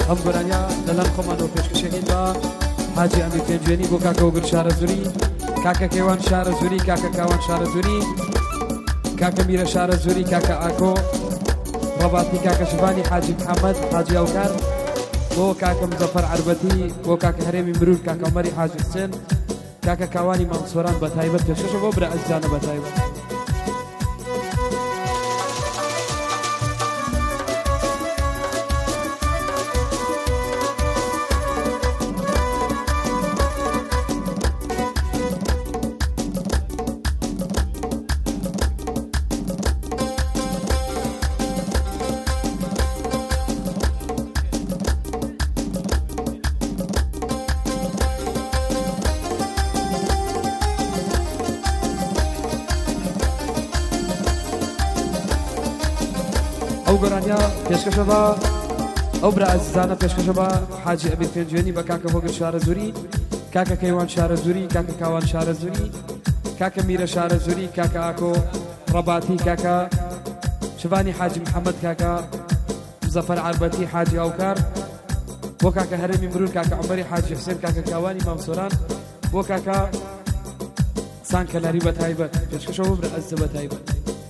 ئەم گۆرانیا لەلەن خۆمانەوە پێشکەشەکەین بە حاجی ئەمی پێنجێنی بۆ کاکە وەگر شارە زوری، کاکە کێوان شارە زوری، کاکە کاوان شارە زوری، کاکە میرە شارە زوری، کاکە ئاکۆ ڕەباتی، کاکە شبانی حاجی محەممەد حاجی ئەوکار، بۆ کاکە مزەفەر عەربەتی، بۆ کاکە هەرێمی مرور، کاکە عومەری حاجی حسێن، کاکە کاوانی مامسۆران بە تایبەت پێشکەشە بۆ برا ئەزیزانە بە تایبەت. ئەو گۆرانیا پێشکەشە بە ئەو برا ئەزیزانە پێشکەشە بە حاجی ئەبی پێنجێنی بە کاکە هۆگر شارە زوری، کاکە کەیوان شارە زوری، کاکە کاوان شارە زوری، کاکە میرە شارە زوری، کاکە ئاکۆ ڕەباتی، کاکە شبانی حاجی محەممەد، کاکە مزەفەر عەربەتی حاجی ئەوکار، بۆ کاکە هەرێمی مرور، کاکە عومەری حاجی حسێن، کاکە کاوانی مامسۆران، بۆ کاکە سانکەلاری بە تایبەت پێشکەشە بۆ برا ئەزیزە بە تایبەت.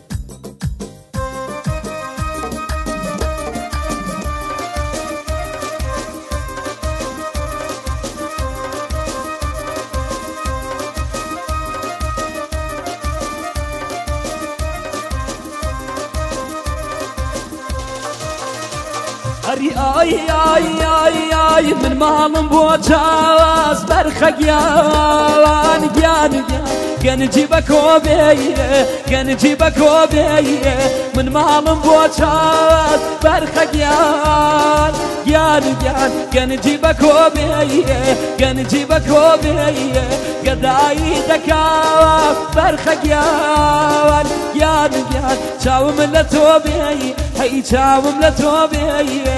ئەری ئای ئای ئای ئای من ماڵم بۆ چاواز بەرخەگیان گیان گەنجی بە کۆبێیە گەنجی بە کۆبێیە من ماڵم بۆ چاواز بەرخەگیان گیان گیان گەنجی بە کۆبێیە گەنجی بە کۆبێیە گەدایی دەکاوە بەرخەگیان گیان گیان چاوم لە تۆ بێی هەی چاوم لە تۆ بێیە.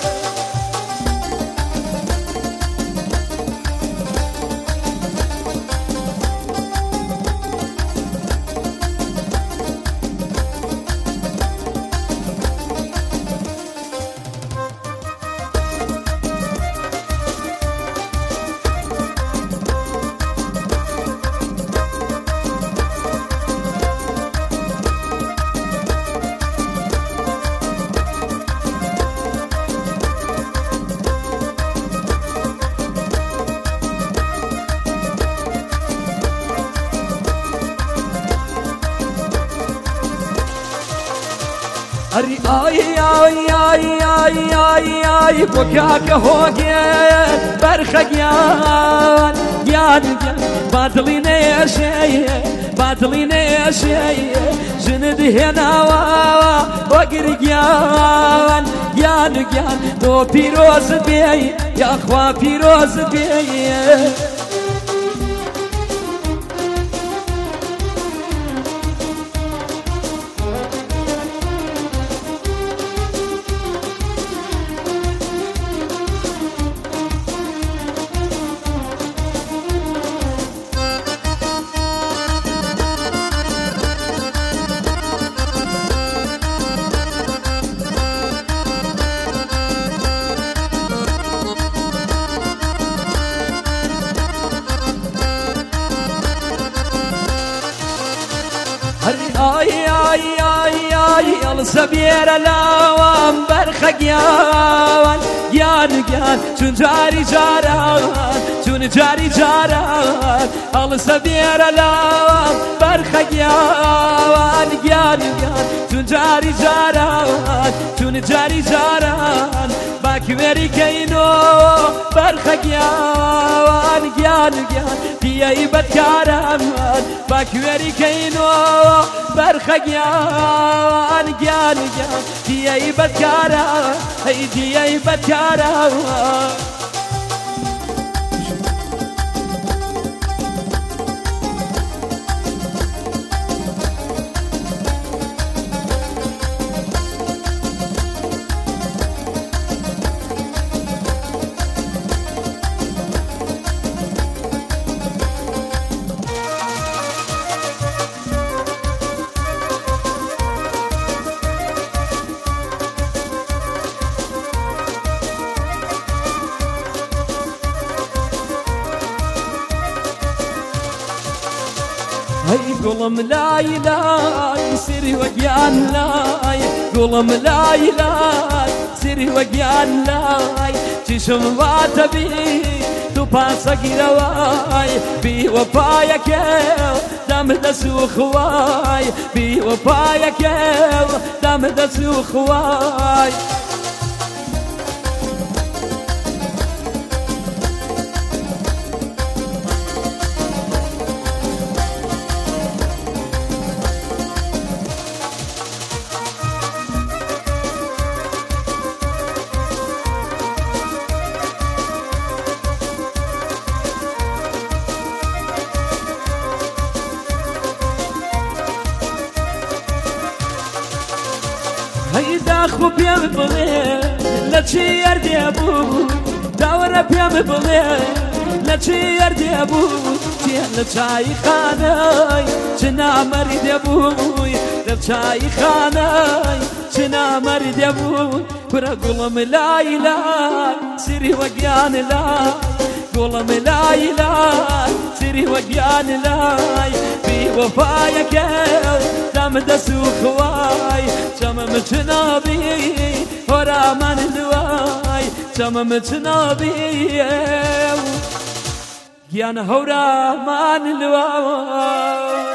ئەری ئای ئای ئای ئای ئای ئای بۆ کاکە هۆگێن بەرخەگیان گیان گیان بادڵی نێشەیە بادڵی نێشەیە ژنت هێناوە وەگر گیان گیان گیان تۆ پیرۆزت بێی یاخوا پیرۆزت بێیە. ئای ئای ئای ئای ئەڵسە بێرە لاوام بەرخەگیان گیان گیان چون جاری جاران چون جاری جاران ئەڵسە بێرە لاوام بەرخەگیان گیان گیان چون جاری جاران چون جاری جاران باکوێری کەینەوە بەرخەگیان گیان گیان دیەی بەدکارەمان باکوێری کەینەوە بەرخەگیان گیان گیان دیەی بەدکارە هەی دیەی بەدکارەوە. هەی گوڵم لای لای سری وەگیان لای گوڵم لای لای سری وەگیان لای چیشم واتەبی تو پاسەگیرەوای بیوەپایەکێو دەمە دەسوخوای بیوەپایەکێو دەمە دەسوخوای هەی داخۆ پێم بڵێ لە چی یاردێ بوو داوەرە پێم بڵێ لە چی یاردێ بوو تێ لە چایخانەی چ نامەردێ بووی لە چایخانەی چ نامەردێ بووی پرە گوڵم لای لای سری وەگیان لای گوڵم لای لای سری وەگیان لای بیوەفایەکەو دەمە دەسوخوای چەمەم چ نابی هۆرامان دوای چەمەم چ نابی گیان هەورامان لوای